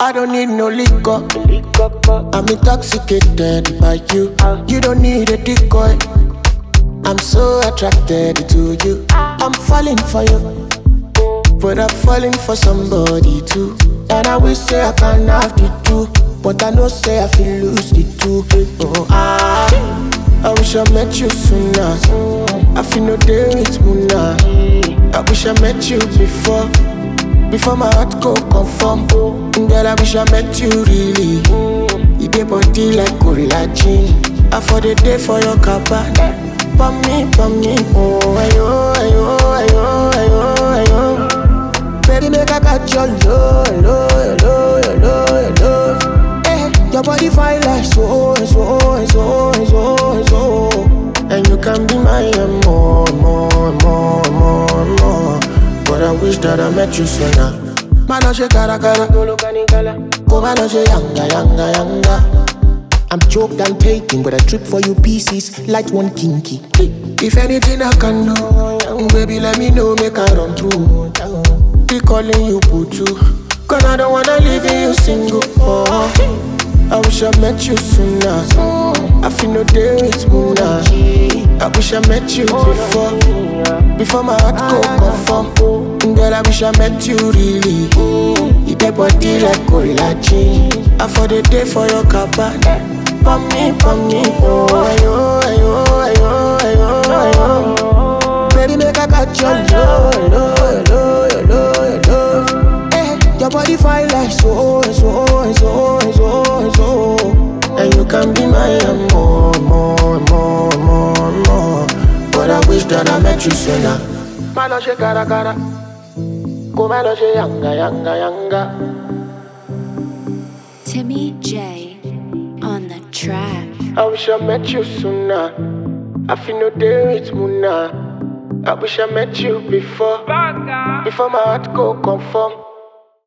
I don't need no liquor. I'm intoxicated by you. You don't need a decoy. I'm so attracted to you. I'm falling for you, but I'm falling for somebody too. And I wish say I can have the two, but I know say I feel lose the two. Oh, I wish I met you sooner. I feel no day with Muna. I wish I met you before my heart go conform. Girl, I wish I met you really. You dey body like collagen. I for the day for your cabana. Pa me, oh ayo, ayo, ayo, ayo, ayo. Baby, make I catch your love. Eh, your body fine like so. And you can be my more. But I wish that I met you sooner. Manoche cara, go manoche yanga. I'm choked and taking, but I trip for you pieces, light one kinky. If anything I can know, baby let me know, make I run through. Be calling you Putu, cause I don't wanna leave you single. Oh, I wish I met you sooner. I feel no day with Muna. I wish I met you before my heart go conform. Girl, I wish I met you really. You dey body like collagen. I for the day for your cabana. Pa me, oh ayo, ayo, ayo, ayo. Baby, make I catch your love. Eh, your body fine like so. And you can be my more. But I wish that I met you sooner. Manoche cara, go manoche yanga. Timmy J on the track. I wish I met you sooner. I feel no day with Muna. I wish I met you before my heart go conform.